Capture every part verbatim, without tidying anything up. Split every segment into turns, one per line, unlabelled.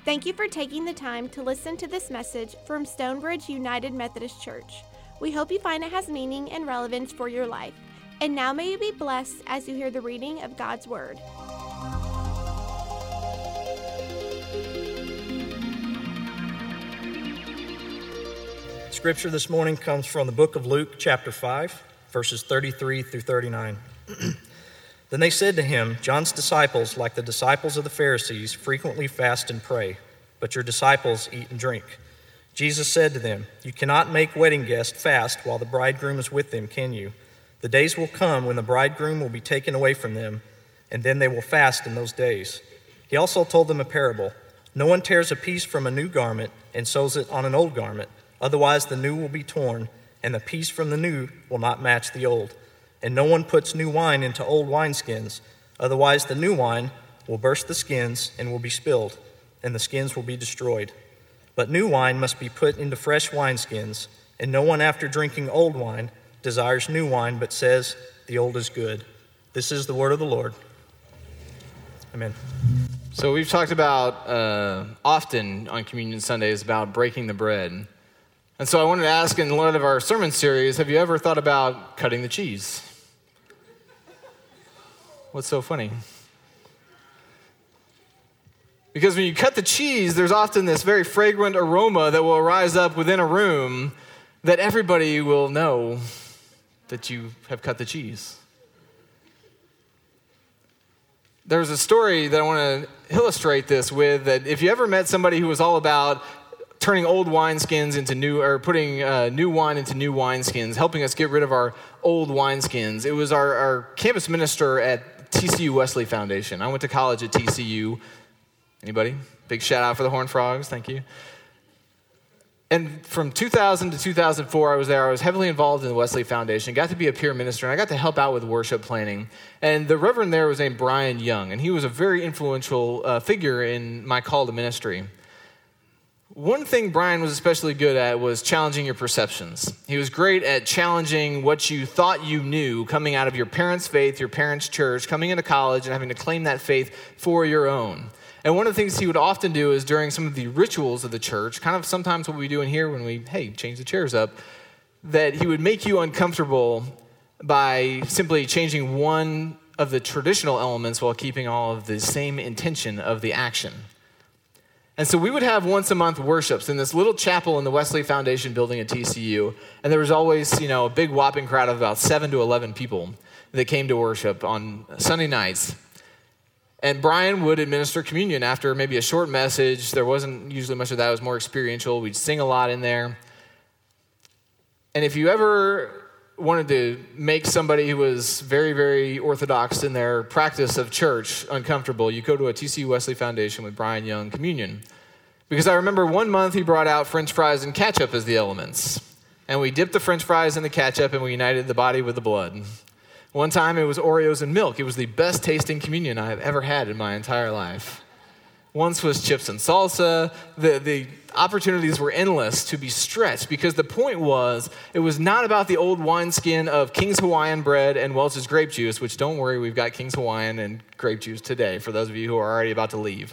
Thank you for taking the time to listen to this message from Stonebridge United Methodist Church. We hope you find it has meaning and relevance for your life. And now may you be blessed as you hear the reading of God's Word.
Scripture this morning comes from the book of Luke, chapter five, verses thirty-three through thirty-nine. Then they said to him, John's disciples, like the disciples of the Pharisees, frequently fast and pray, but your disciples eat and drink. Jesus said to them, You cannot make wedding guests fast while the bridegroom is with them, can you? The days will come when the bridegroom will be taken away from them, and then they will fast in those days. He also told them a parable. No one tears a piece from a new garment and sews it on an old garment. Otherwise the new will be torn, and the piece from the new will not match the old. And no one puts new wine into old wineskins. Otherwise the new wine will burst the skins and will be spilled, and the skins will be destroyed. But new wine must be put into fresh wineskins, and no one after drinking old wine desires new wine, but says, the old is good. This is the word of the Lord. Amen.
So we've talked about uh, often on Communion Sundays about breaking the bread. And so I wanted to ask, in light of our sermon series, have you ever thought about cutting the cheese? What's so funny? Because when you cut the cheese, there's often this very fragrant aroma that will rise up within a room that everybody will know that you have cut the cheese. There's a story that I want to illustrate this with, that if you ever met somebody who was all about turning old wineskins into new, or putting uh, new wine into new wineskins, helping us get rid of our old wineskins. It was our, our campus minister at T C U Wesley Foundation. I went to college at T C U. Anybody? Big shout out for the Horned Frogs. Thank you. And from two thousand to two thousand four, I was there. I was heavily involved in the Wesley Foundation, got to be a peer minister, and I got to help out with worship planning. And the reverend there was named Brian Young, and he was a very influential uh, figure in my call to ministry. One thing Brian was especially good at was challenging your perceptions. He was great at challenging what you thought you knew coming out of your parents' faith, your parents' church, coming into college and having to claim that faith for your own. And one of the things he would often do is during some of the rituals of the church, kind of sometimes what we do in here when we, hey, change the chairs up, that he would make you uncomfortable by simply changing one of the traditional elements while keeping all of the same intention of the action. And so we would have once a month worships in this little chapel in the Wesley Foundation building at T C U. And there was always, you know, a big whopping crowd of about seven to eleven people that came to worship on Sunday nights. And Brian would administer communion after maybe a short message. There wasn't usually much of that. It was more experiential. We'd sing a lot in there. And if you ever wanted to make somebody who was very, very orthodox in their practice of church uncomfortable, you go to a T C U Wesley Foundation with Brian Young communion. Because I remember one month he brought out French fries and ketchup as the elements. And we dipped the French fries in the ketchup and we united the body with the blood. One time it was Oreos and milk. It was the best tasting communion I have ever had in my entire life. Once was chips and salsa. The, the opportunities were endless to be stretched because the point was, it was not about the old wineskin of King's Hawaiian bread and Welch's grape juice, which don't worry, we've got King's Hawaiian and grape juice today for those of you who are already about to leave.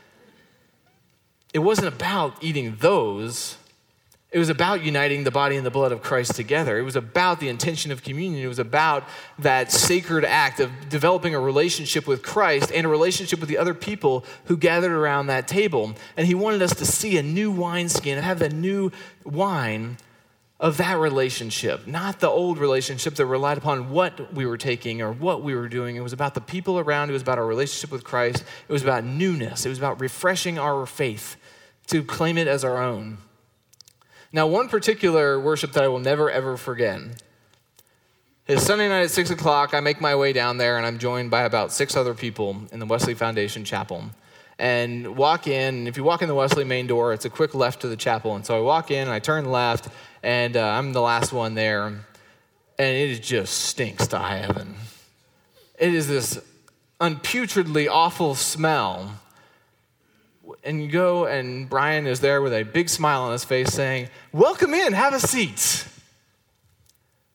It wasn't about eating those. It was about uniting the body and the blood of Christ together. It was about the intention of communion. It was about that sacred act of developing a relationship with Christ and a relationship with the other people who gathered around that table. And he wanted us to see a new wineskin and have the new wine of that relationship, not the old relationship that relied upon what we were taking or what we were doing. It was about the people around. It was about our relationship with Christ. It was about newness. It was about refreshing our faith to claim it as our own. Now, one particular worship that I will never, ever forget is Sunday night at six o'clock, I make my way down there, and I'm joined by about six other people in the Wesley Foundation Chapel. And walk in, and if you walk in the Wesley main door, it's a quick left to the chapel. And so I walk in, and I turn left, and uh, I'm the last one there, and it just stinks to high heaven. It is this unputridly awful smell. And you go, and Brian is there with a big smile on his face saying, "Welcome in, have a seat."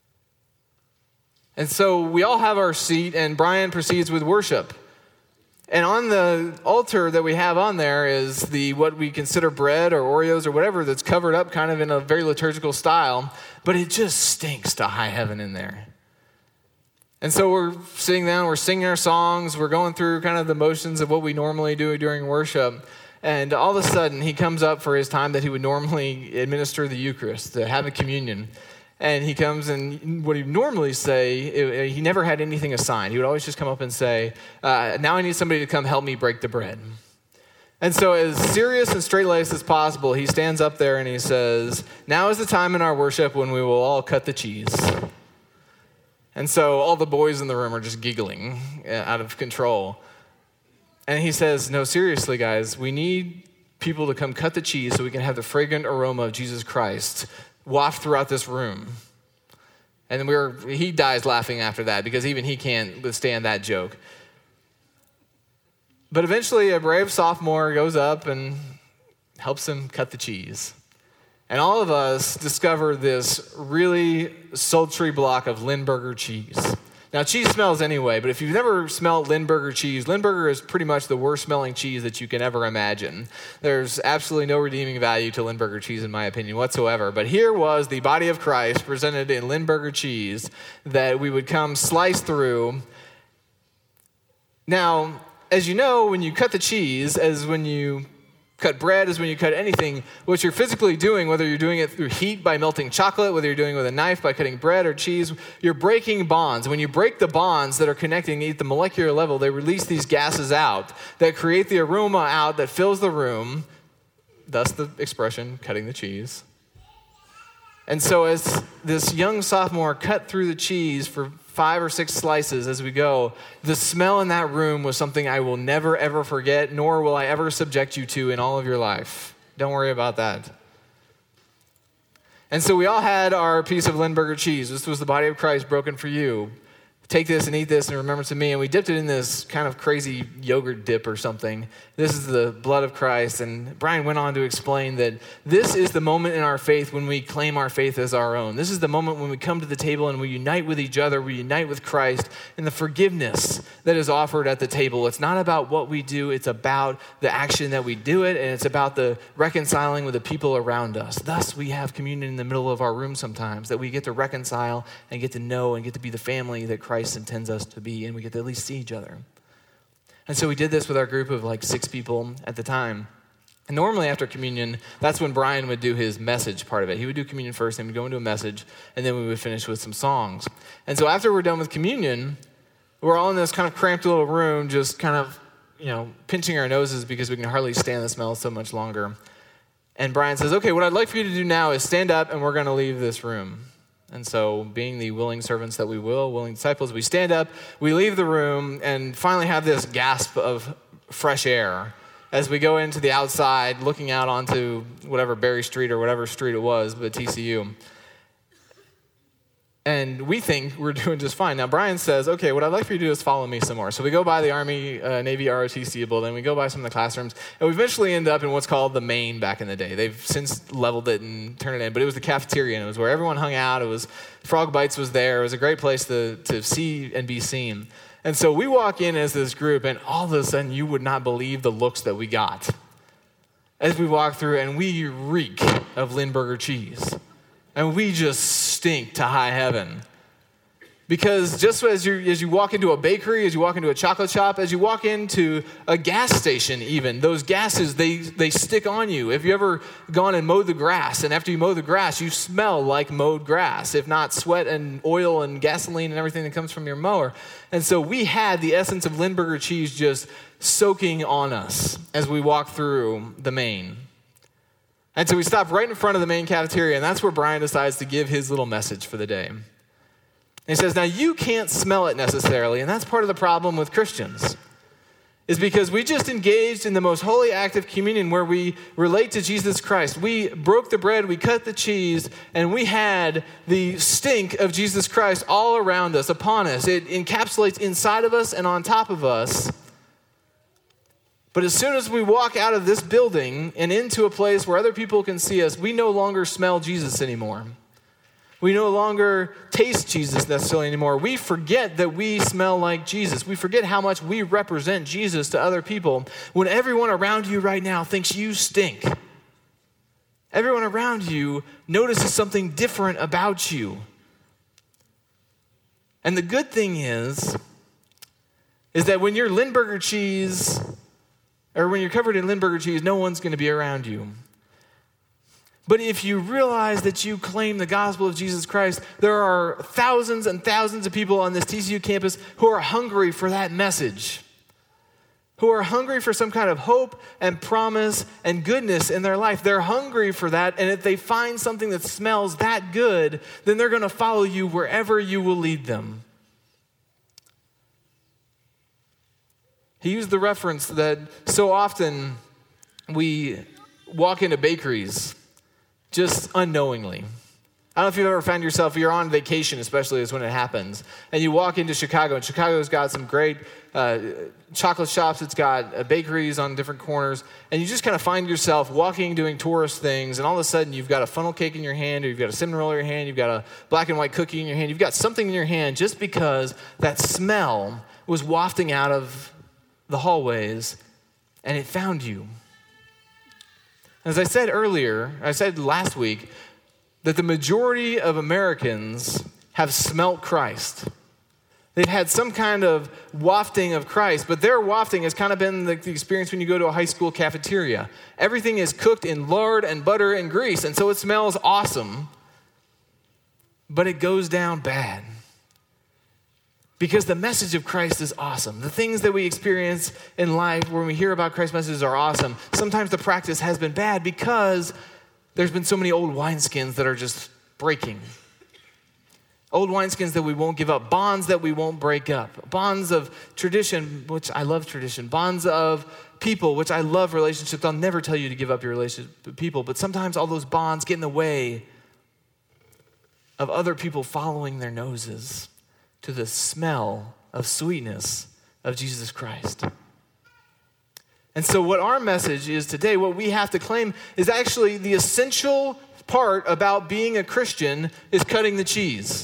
And so we all have our seat, and Brian proceeds with worship. And on the altar that we have on there is the what we consider bread or Oreos or whatever that's covered up kind of in a very liturgical style, but it just stinks to high heaven in there. And so we're sitting down, we're singing our songs, we're going through kind of the motions of what we normally do during worship, and all of a sudden he comes up for his time that he would normally administer the Eucharist, to have a communion. And he comes and what he'd normally say, it, he never had anything assigned. He would always just come up and say, uh, now I need somebody to come help me break the bread. And so as serious and straight-laced as possible, he stands up there and he says, now is the time in our worship when we will all cut the cheese. And so all the boys in the room are just giggling out of control. And he says, no, seriously, guys, we need people to come cut the cheese so we can have the fragrant aroma of Jesus Christ waft throughout this room. And we were, he dies laughing after that because even he can't withstand that joke. But eventually a brave sophomore goes up and helps him cut the cheese. And all of us discover this really sultry block of Lindbergh cheese. Now, cheese smells anyway, but if you've never smelled Lindbergh cheese, Lindbergh is pretty much the worst smelling cheese that you can ever imagine. There's absolutely no redeeming value to Lindbergh cheese, in my opinion, whatsoever. But here was the body of Christ presented in Lindbergh cheese that we would come slice through. Now, as you know, when you cut the cheese, as when you cut bread, as when you cut anything, what you're physically doing, whether you're doing it through heat by melting chocolate, whether you're doing it with a knife by cutting bread or cheese, you're breaking bonds. When you break the bonds that are connecting at the molecular level, they release these gases out that create the aroma out that fills the room, thus the expression, cutting the cheese. And so as this young sophomore cut through the cheese for five or six slices as we go, the smell in that room was something I will never, ever forget, nor will I ever subject you to in all of your life. Don't worry about that. And so we all had our piece of Lindbergh cheese. This was the body of Christ broken for you. Take this and eat this in remembrance of me. And we dipped it in this kind of crazy yogurt dip or something. This is the blood of Christ. And Brian went on to explain that this is the moment in our faith when we claim our faith as our own. This is the moment when we come to the table and we unite with each other, we unite with Christ in the forgiveness that is offered at the table. It's not about what we do, it's about the action that we do it, and it's about the reconciling with the people around us. Thus, we have communion in the middle of our room sometimes, that we get to reconcile and get to know and get to be the family that Christ intends us to be, and we get to at least see each other. And so we did this with our group of like six people at the time. And normally after communion, that's when Brian would do his message part of it. He would do communion first, then we'd go into a message, and then we would finish with some songs. And so after we're done with communion, we're all in this kind of cramped little room, just kind of, you know, pinching our noses because we can hardly stand the smell so much longer. And Brian says, okay, what I'd like for you to do now is stand up and we're going to leave this room. And so being the willing servants that we will, willing disciples, we stand up, we leave the room, and finally have this gasp of fresh air as we go into the outside, looking out onto whatever Berry Street or whatever street it was, but T C U. And we think we're doing just fine. Now, Brian says, okay, what I'd like for you to do is follow me some more. So we go by the Army, uh, Navy R O T C building, we go by some of the classrooms, and we eventually end up in what's called the main back in the day. They've since leveled it and turned it in, but it was the cafeteria, and it was where everyone hung out. It was, Frog Bites was there. It was a great place to, to see and be seen. And so we walk in as this group, and all of a sudden, you would not believe the looks that we got as we walk through, and we reek of Lindbergh cheese. And we just stink to high heaven. Because just as you, as you walk into a bakery, as you walk into a chocolate shop, as you walk into a gas station even, those gases, they, they stick on you. Have you ever gone and mowed the grass, and after you mow the grass, you smell like mowed grass, if not sweat and oil and gasoline and everything that comes from your mower. And so we had the essence of Lindbergh cheese just soaking on us as we walked through the main. And so we stopped right in front of the main cafeteria, and that's where Brian decides to give his little message for the day. And he says, now you can't smell it necessarily, and that's part of the problem with Christians, is because we just engaged in the most holy act of communion where we relate to Jesus Christ. We broke the bread, we cut the cheese, and we had the stink of Jesus Christ all around us, upon us. It encapsulates inside of us and on top of us. But as soon as we walk out of this building and into a place where other people can see us, we no longer smell Jesus anymore. We no longer taste Jesus necessarily anymore. We forget that we smell like Jesus. We forget how much we represent Jesus to other people when everyone around you right now thinks you stink. Everyone around you notices something different about you. And the good thing is, is that when you're Lindbergh cheese, or when you're covered in Lindbergh cheese, no one's going to be around you. But if you realize that you claim the gospel of Jesus Christ, there are thousands and thousands of people on this T C U campus who are hungry for that message, who are hungry for some kind of hope and promise and goodness in their life. They're hungry for that, and if they find something that smells that good, then they're going to follow you wherever you will lead them. He used the reference that so often we walk into bakeries just unknowingly. I don't know if you've ever found yourself, you're on vacation, especially is when it happens, and you walk into Chicago, and Chicago's got some great uh, chocolate shops, it's got uh, bakeries on different corners, and you just kind of find yourself walking, doing tourist things, and all of a sudden you've got a funnel cake in your hand, or you've got a cinnamon roll in your hand, you've got a black and white cookie in your hand, you've got something in your hand just because that smell was wafting out of the hallways, and it found you. As I said earlier, I said last week, that the majority of Americans have smelt Christ. They've had some kind of wafting of Christ, but their wafting has kind of been the, the experience when you go to a high school cafeteria. Everything is cooked in lard and butter and grease, and so it smells awesome, but it goes down bad. Because the message of Christ is awesome. The things that we experience in life when we hear about Christ's messages are awesome. Sometimes the practice has been bad because there's been so many old wineskins that are just breaking. Old wineskins that we won't give up. Bonds that we won't break up. Bonds of tradition, which I love tradition. Bonds of people, which I love relationships. I'll never tell you to give up your relationship with people, but sometimes all those bonds get in the way of other people following their noses to the smell of sweetness of Jesus Christ. And so what our message is today, what we have to claim, is actually the essential part about being a Christian is cutting the cheese.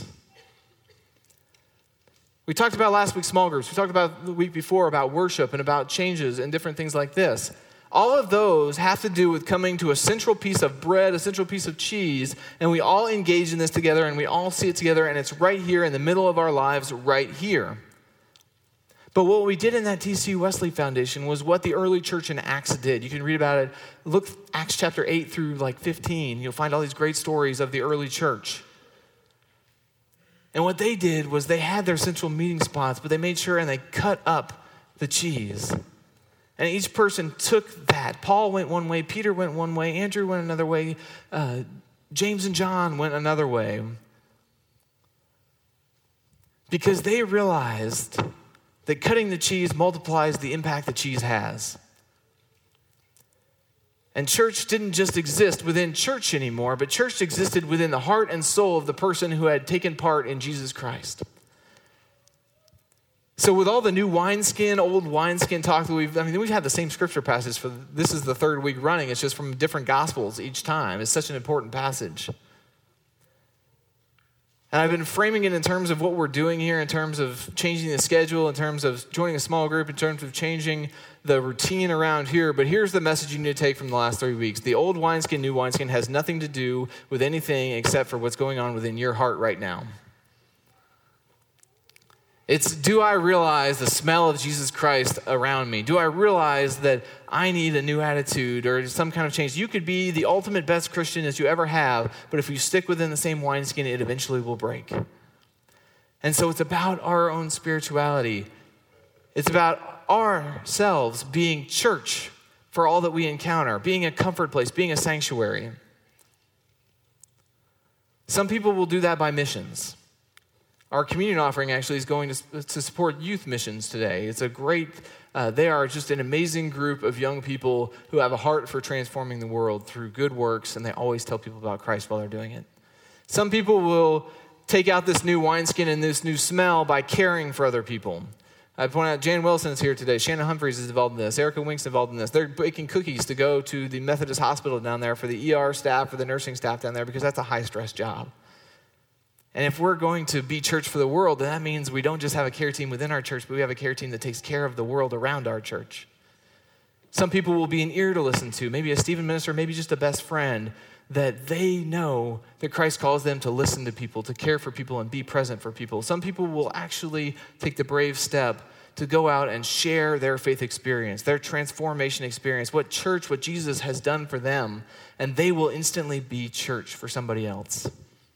We talked about last week's small groups. We talked about the week before about worship and about changes and different things like this. All of those have to do with coming to a central piece of bread, a central piece of cheese, and we all engage in this together, and we all see it together, and it's right here in the middle of our lives, right here. But what we did in that T C U Wesley Foundation was what the early church in Acts did. You can read about it. Look, Acts chapter eight through like fifteen. You'll find all these great stories of the early church. And what they did was they had their central meeting spots, but they made sure and they cut up the cheese. And each person took that. Paul went one way, Peter went one way, Andrew went another way, uh, James and John went another way. Because they realized that cutting the cheese multiplies the impact the cheese has. And church didn't just exist within church anymore, but church existed within the heart and soul of the person who had taken part in Jesus Christ. So with all the new wineskin, old wineskin talk that we've, I mean, we've had the same scripture passage for, this is the third week running. It's just from different gospels each time. It's such an important passage. And I've been framing it in terms of what we're doing here, in terms of changing the schedule, in terms of joining a small group, in terms of changing the routine around here. But here's the message you need to take from the last three weeks. The old wineskin, new wineskin has nothing to do with anything except for what's going on within your heart right now. It's, do I realize the smell of Jesus Christ around me? Do I realize that I need a new attitude or some kind of change? You could be the ultimate best Christian as you ever have, but if you stick within the same wineskin, it eventually will break. And so it's about our own spirituality. It's about ourselves being church for all that we encounter, being a comfort place, being a sanctuary. Some people will do that by missions. Our communion offering actually is going to, to support youth missions today. It's a great, uh, they are just an amazing group of young people who have a heart for transforming the world through good works, and they always tell people about Christ while they're doing it. Some people will take out this new wineskin and this new smell by caring for other people. I point out Jan Wilson is here today. Shannon Humphreys is involved in this. Erica Wink's involved in this. They're baking cookies to go to the Methodist hospital down there for the E R staff, for the nursing staff down there, because that's a high-stress job. And if we're going to be church for the world, then that means we don't just have a care team within our church, but we have a care team that takes care of the world around our church. Some people will be an ear to listen to, maybe a Stephen minister, maybe just a best friend, that they know that Christ calls them to listen to people, to care for people, and be present for people. Some people will actually take the brave step to go out and share their faith experience, their transformation experience, what church, what Jesus has done for them, and they will instantly be church for somebody else.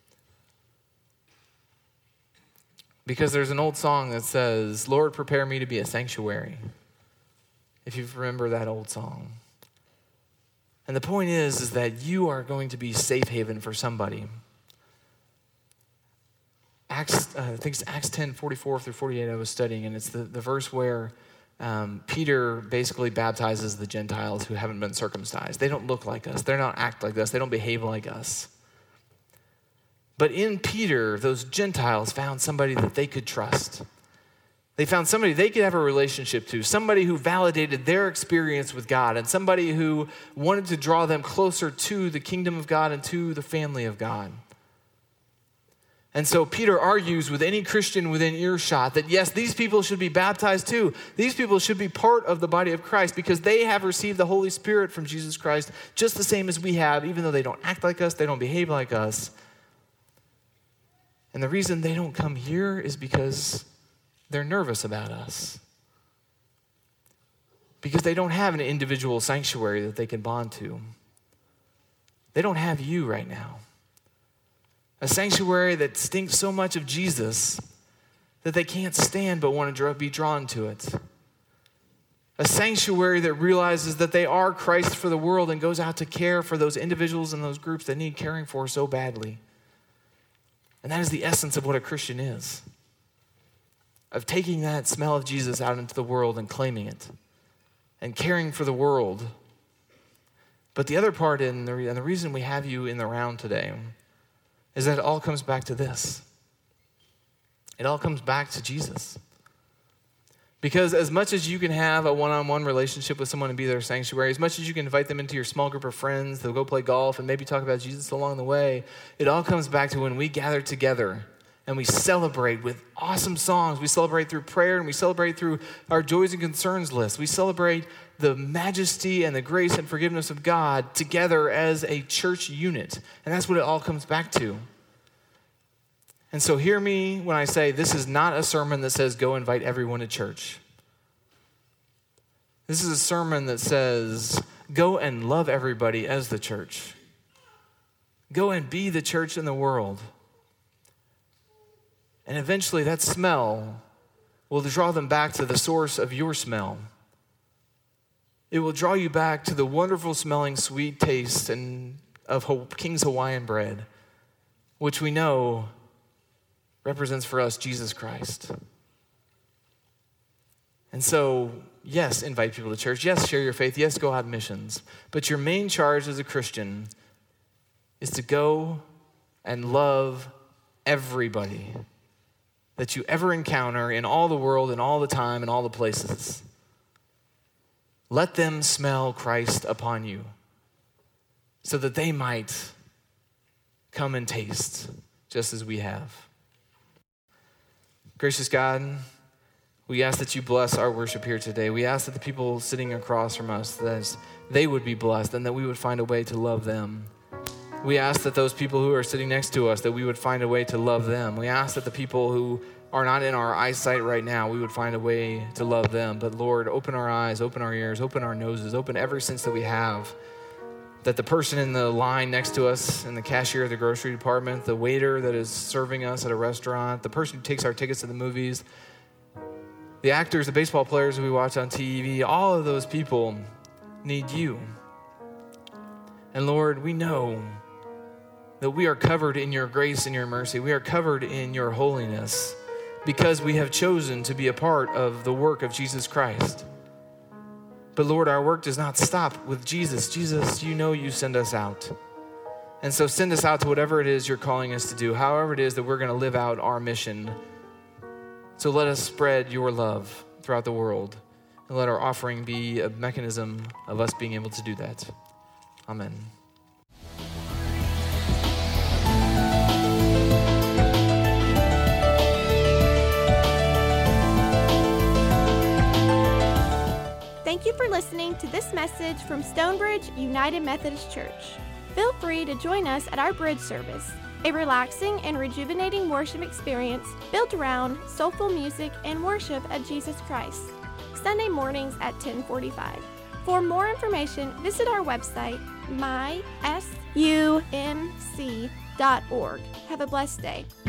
Because there's an old song that says, Lord, prepare me to be a sanctuary. If you remember that old song. And the point is, is that you are going to be safe haven for somebody. Acts, uh, I think it's Acts ten, forty-four through forty-eight I was studying, and it's the, the verse where um, Peter basically baptizes the Gentiles who haven't been circumcised. They don't look like us. They're not act like us. They don't behave like us. But in Peter, those Gentiles found somebody that they could trust. They found somebody they could have a relationship to, somebody who validated their experience with God, and somebody who wanted to draw them closer to the kingdom of God and to the family of God. And so Peter argues with any Christian within earshot that yes, these people should be baptized too. These people should be part of the body of Christ because they have received the Holy Spirit from Jesus Christ just the same as we have, even though they don't act like us, they don't behave like us. And the reason they don't come here is because they're nervous about us. Because they don't have an individual sanctuary that they can bond to. They don't have you right now. A sanctuary that stinks so much of Jesus that they can't stand but want to be drawn to it. A sanctuary that realizes that they are Christ for the world and goes out to care for those individuals and those groups that need caring for so badly. And that is the essence of what a Christian is. Of taking that smell of Jesus out into the world and claiming it. And caring for the world. But the other part, in the, and the reason we have you in the round today, is that it all comes back to this. It all comes back to Jesus. Because as much as you can have a one-on-one relationship with someone and be their sanctuary, as much as you can invite them into your small group of friends, they'll go play golf and maybe talk about Jesus along the way, it all comes back to when we gather together and we celebrate with awesome songs. We celebrate through prayer and we celebrate through our joys and concerns list. We celebrate the majesty and the grace and forgiveness of God together as a church unit. And that's what it all comes back to. And so hear me when I say this is not a sermon that says go invite everyone to church. This is a sermon that says go and love everybody as the church. Go and be the church in the world. And eventually that smell will draw them back to the source of your smell. It will draw you back to the wonderful smelling sweet taste and of King's Hawaiian bread, which we know represents for us Jesus Christ. And so, yes, invite people to church. Yes, share your faith. Yes, go out missions. But your main charge as a Christian is to go and love everybody that you ever encounter in all the world and all the time and all the places. Let them smell Christ upon you so that they might come and taste just as we have. Gracious God, we ask that you bless our worship here today. We ask that the people sitting across from us, that they would be blessed and that we would find a way to love them. We ask that those people who are sitting next to us, that we would find a way to love them. We ask that the people who are not in our eyesight right now, we would find a way to love them. But Lord, open our eyes, open our ears, open our noses, open every sense that we have. That the person in the line next to us, and the cashier of the grocery department, the waiter that is serving us at a restaurant, the person who takes our tickets to the movies, the actors, the baseball players we watch on T V, all of those people need you. And Lord, we know that we are covered in your grace and your mercy. We are covered in your holiness because we have chosen to be a part of the work of Jesus Christ. But Lord, our work does not stop with Jesus. Jesus, you know you send us out. And so send us out to whatever it is you're calling us to do, however it is that we're going to live out our mission. So let us spread your love throughout the world, and let our offering be a mechanism of us being able to do that. Amen.
Thank you for listening to this message from Stonebridge United Methodist Church. Feel free to join us at our bridge service, a relaxing and rejuvenating worship experience built around soulful music and worship of Jesus Christ, Sunday mornings at ten forty-five. For more information, visit our website, my sumc dot org. Have a blessed day.